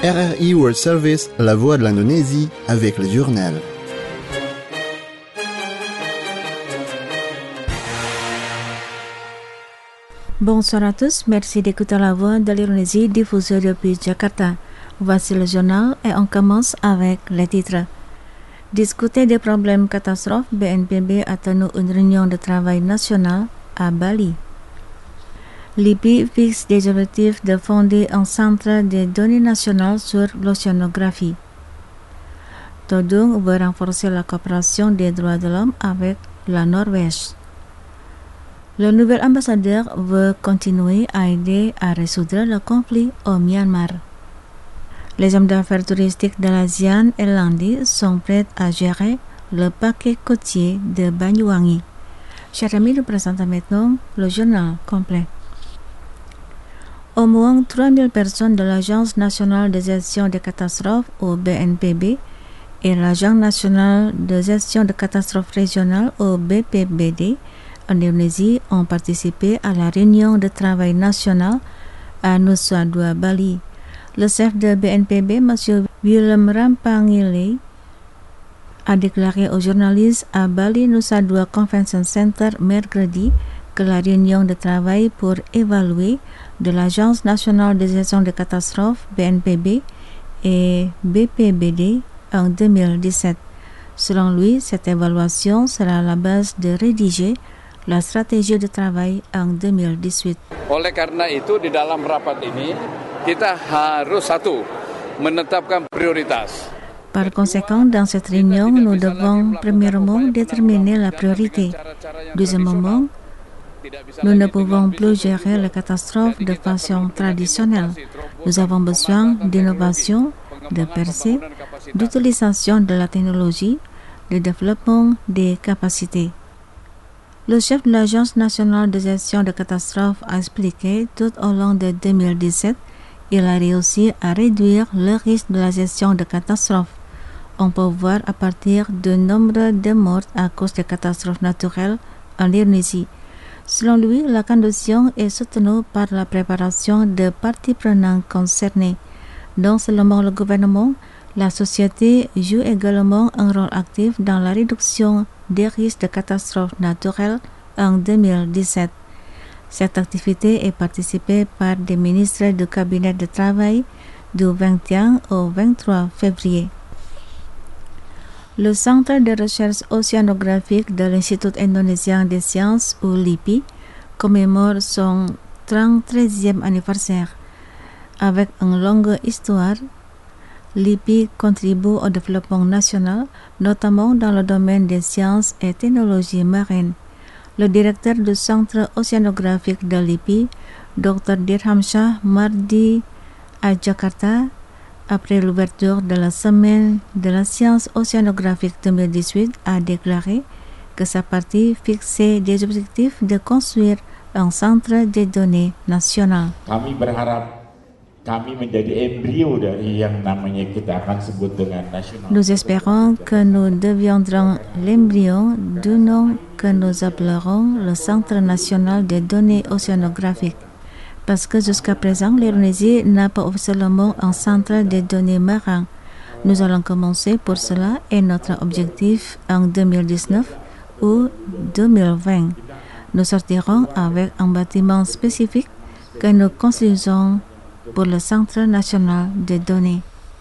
RRI World Service, la voix de l'Indonésie, avec le journal. Bonsoir à tous, merci d'écouter la voix de l'Indonésie diffusée depuis Jakarta. Voici le journal et on commence avec les titres. Discuter des problèmes catastrophes, BNPB a tenu une réunion de travail national à Bali. L'IPI fixe des objectifs de fonder un centre de données national sur l'océanographie. Todung veut renforcer la coopération des droits de l'homme avec la Norvège. Le nouvel ambassadeur veut continuer à aider à résoudre le conflit au Myanmar. Les hommes d'affaires touristiques de l'ASEAN et l'Inde sont prêts à gérer le paquet côtier de Banyuwangi. Chers amis, nous présentons maintenant le journal complet. Au moins 3000 personnes de l'Agence nationale de gestion des catastrophes au BNPB et l'Agence nationale de gestion des catastrophes régionales au BPBD en Indonésie ont participé à la réunion de travail national à Nusa Dua, Bali. Le chef de BNPB, M. Willem Rampangile, a déclaré aux journalistes à Bali Nusa Dua Convention Center mercredi que la réunion de travail pour évaluer de l'Agence nationale de gestion des catastrophes BNPB et BPBD en 2017. Selon lui, cette évaluation sera la base de rédiger la stratégie de travail en 2018. Oleh karena itu di dalam rapat ini kita harus menetapkan prioritas. Par conséquent, dans cette réunion, nous devons premièrement déterminer la priorité. Deuxièmement, nous ne pouvons plus gérer les catastrophes de façon traditionnelle. Nous avons besoin d'innovation, de percée, d'utilisation de la technologie, de développement des capacités. Le chef de l'Agence nationale de gestion des catastrophes a expliqué tout au long de 2017, il a réussi à réduire le risque de la gestion de catastrophes. On peut voir à partir du nombre de morts à cause des catastrophes naturelles en Indonésie. Selon lui, la condition est soutenue par la préparation de parties prenantes concernées. Donc, selon le gouvernement, la société joue également un rôle actif dans la réduction des risques de catastrophes naturelles en 2017. Cette activité est participée par des ministres du cabinet de travail du 21 au 23 février. Le Centre de recherche océanographique de l'Institut indonésien des sciences, ou LIPI, commémore son 33e anniversaire. Avec une longue histoire, l'IPI contribue au développement national, notamment dans le domaine des sciences et technologies marines. Le directeur du Centre océanographique de l'IPI, Dr. Dirhamsyah mardi à Jakarta, après l'ouverture de la Semaine de la science océanographique 2018, a déclaré que sa partie fixait des objectifs de construire un centre de données national. Kami berharap kami menjadi embrio dari yang namanya kita akan sebut dengan national. Nous espérons que nous deviendrons l'embryon du nom que nous appellerons le Centre national de données océanographiques. Parce que jusqu'à présent, l'Indonésie n'a pas officiellement un centre de données marins. Nous allons commencer pour cela et notre objectif en 2019 ou 2020. Nous sortirons avec un bâtiment spécifique que nous construisons pour le Centre national de données.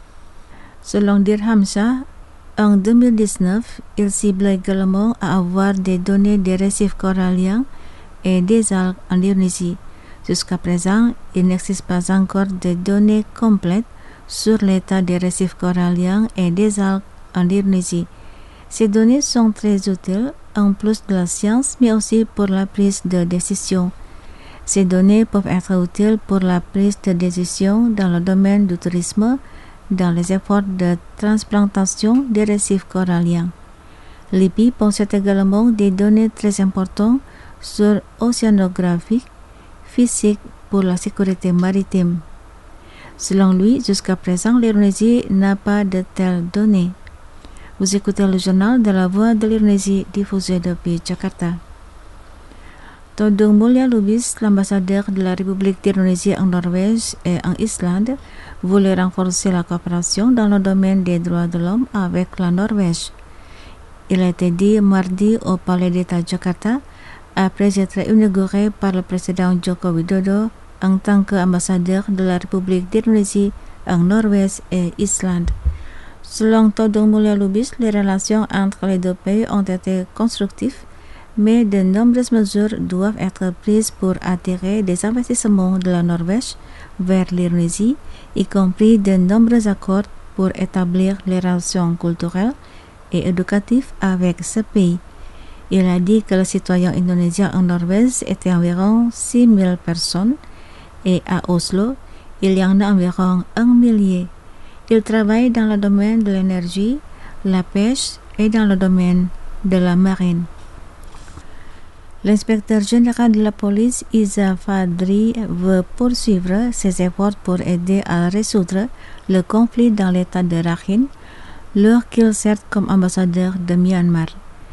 Selon Dirhamsyah, en 2019, il cible également à avoir des données des récifs coralliens et des algues en Indonésie. Jusqu'à présent, il n'existe pas encore de données complètes sur l'état des récifs coralliens et des algues en Indonésie. Ces données sont très utiles, en plus de la science, mais aussi pour la prise de décision. Ces données peuvent être utiles pour la prise de décision dans le domaine du tourisme, dans les efforts de transplantation des récifs coralliens. L'IPI possède également des données très importantes sur l'océanographie physique pour la sécurité maritime. Selon lui, jusqu'à présent, l'Indonésie n'a pas de telles données. Vous écoutez le journal de la Voix de l'Indonésie diffusé depuis Jakarta. Todung Mulya Lubis, l'ambassadeur de la République d'Indonésie en Norvège et en Islande, voulait renforcer la coopération dans le domaine des droits de l'homme avec la Norvège. Il a été dit mardi au Palais d'État Jakarta après être inauguré par le président Joko Widodo en tant qu'ambassadeur de la République d'Indonésie en Norvège et Islande. Selon Todung Mulya Lubis, les relations entre les deux pays ont été constructives, mais de nombreuses mesures doivent être prises pour attirer des investissements de la Norvège vers l'Indonésie, y compris de nombreux accords pour établir les relations culturelles et éducatives avec ce pays. Il a dit que les citoyens indonésiens en Norvège étaient environ 6 000 personnes et à Oslo, il y en a environ 1 millier. Ils travaillent dans le domaine de l'énergie, la pêche et dans le domaine de la marine. L'inspecteur général de la police, Iza Fadri, veut poursuivre ses efforts pour aider à résoudre le conflit dans l'état de Rakhine, alors qu'il sert comme ambassadeur de Myanmar.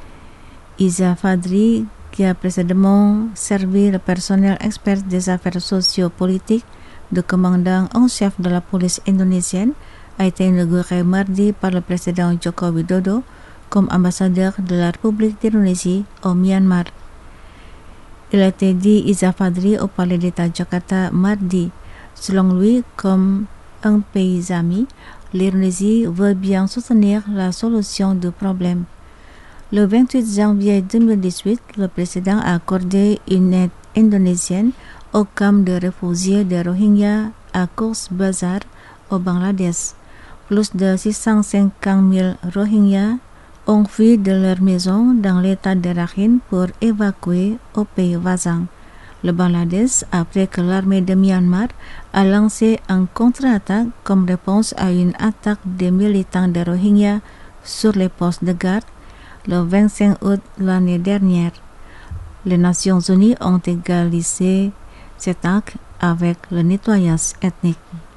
Iza Fadri, qui a précédemment servi le personnel expert des affaires socio-politiques de commandant en chef de la police indonésienne, a été inauguré mardi par le président Joko Widodo comme ambassadeur de la République d'Indonésie au Myanmar. Il a été dit Iza Fadri au Palais d'État Jakarta mardi. Selon lui, comme un pays ami, l'Indonésie veut bien soutenir la solution du problème. Le 28 janvier 2018, le président a accordé une aide indonésienne au camp de réfugiés de Rohingya à Cox's Bazar au Bangladesh. Plus de 650 000 Rohingyas ont fui de leur maison dans l'état de Rakhine pour évacuer au pays voisin, le Bangladesh, après que l'armée de Myanmar a lancé un contre-attaque comme réponse à une attaque des militants de Rohingya sur les postes de garde le 25 août l'année dernière. Les Nations Unies ont égalisé cet acte avec le nettoyage ethnique.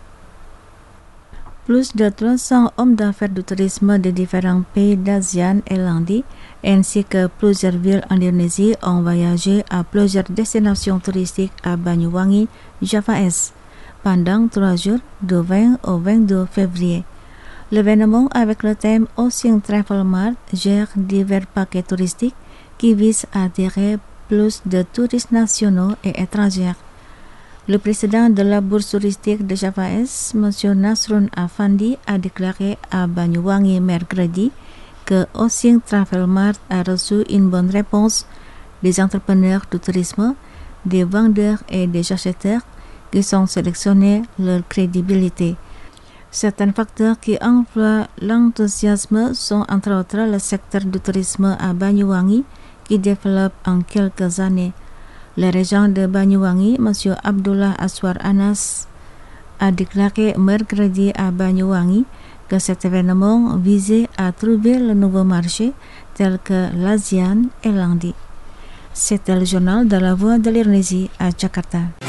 Plus de 300 hommes d'affaires du tourisme de différents pays d'ASEAN et l'Inde, ainsi que plusieurs villes en Indonésie, ont voyagé à plusieurs destinations touristiques à Banyuwangi, Java Est, pendant 3 jours, du 20 au 22 février. L'événement avec le thème Ocean Travel Mart gère divers paquets touristiques qui visent à attirer plus de touristes nationaux et étrangers. Le président de la bourse touristique de Java Est, M. Nasrun Afandi, a déclaré à Banyuwangi mercredi que Ocean Travel Mart a reçu une bonne réponse des entrepreneurs du tourisme, des vendeurs et des acheteurs qui sont sélectionnés leur crédibilité. Certains facteurs qui emploient l'enthousiasme sont entre autres le secteur du tourisme à Banyuwangi qui développe en quelques années. Le régent de Banyuwangi, M. Abdullah Aswar Anas, a déclaré mercredi à Banyuwangi que cet événement visait à trouver le nouveau marché tel que l'ASEAN et l'Inde. C'était le journal de la Voix de l'Indonésie à Jakarta.